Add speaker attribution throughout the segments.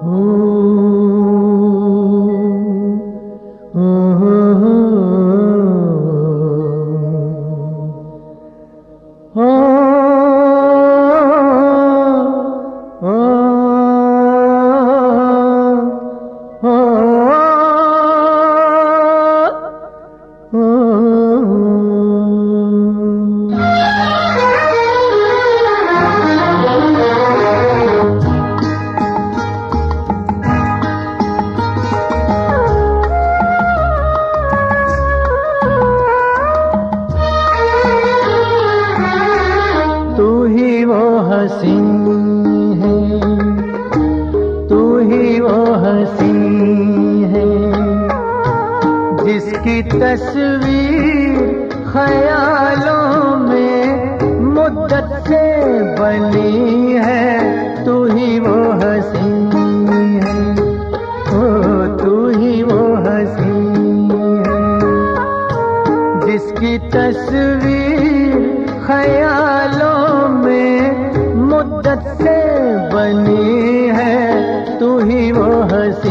Speaker 1: जिसकी तस्वीर ख़यालों में मुद्दत से बनी है, तू ही वो हसी है, ओ तू ही वो हसी है। जिसकी तस्वीर ख़यालों में मुद्दत से बनी है, तू ही वो हसी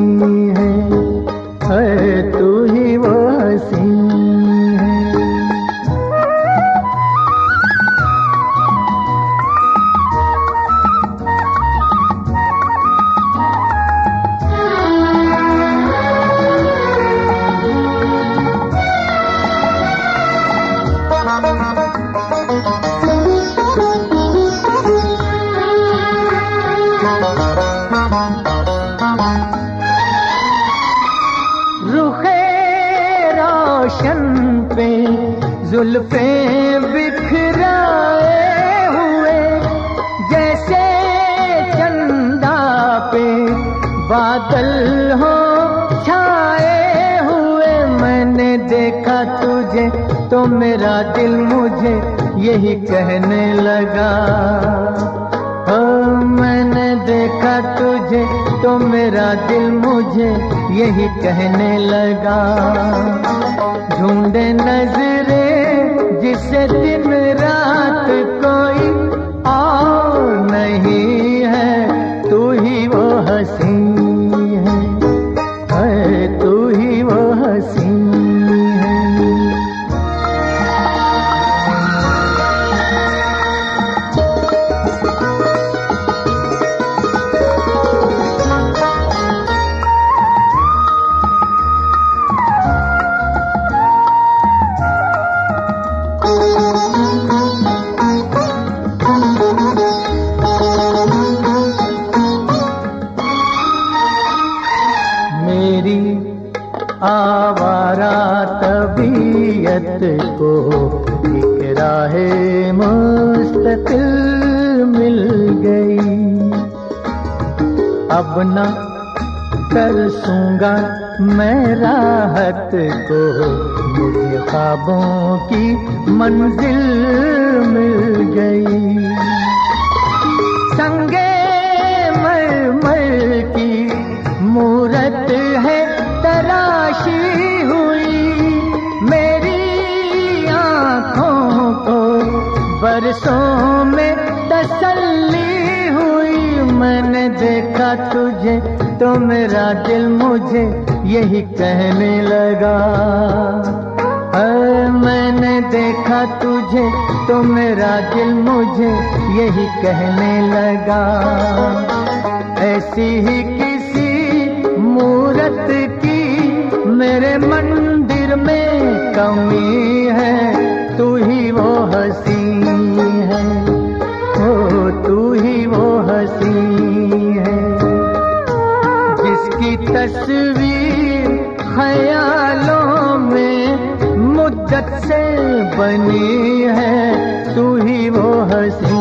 Speaker 1: है, तू ही वो हसी है। पे जुल्फे बिखराए हुए, जैसे चंदा पे बादल हो छाए हुए। मैंने देखा तुझे तो मेरा दिल मुझे यही कहने लगा, मैंने देखा तुझे तो मेरा दिल मुझे यही कहने लगा। ढूंढे नजरें जिसे दिन रात कोई और नहीं है, तू ही वो हसी है, तू ही वो हसी है। मेरी आवारा तबीयत को एक राहे मुस्तकिल मिल गई। अब न तरसूंगा मैं राहत को, मुझे ख्वाबों की मंजिल मिल गई। संगे मरमर की मूरत है तराशी हुई, मेरी आँखों को बरसों में तसल्ली हुई। मैंने देखा तुझे तो मेरा दिल मुझे यही कहने लगा, मैंने देखा तुझे तो मेरा दिल मुझे यही कहने लगा। ऐसी ही किसी मूरत की मेरे मंदिर में कमी है, तू ही वो हसी है, ओ तू ही वो हसी है। जिसकी तस्वीर ख्यालों में मुद्दत से बनी है, तू ही वो हसी